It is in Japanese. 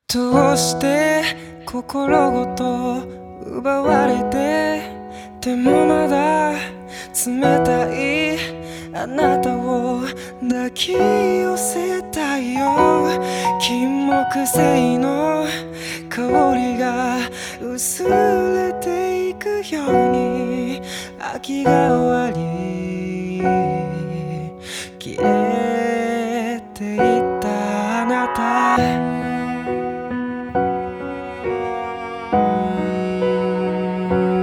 どうして心ごと奪われてでもまだ冷たいあなたを抱き寄せたいよ。金木犀の香りが薄れていくように秋が終わり消えていく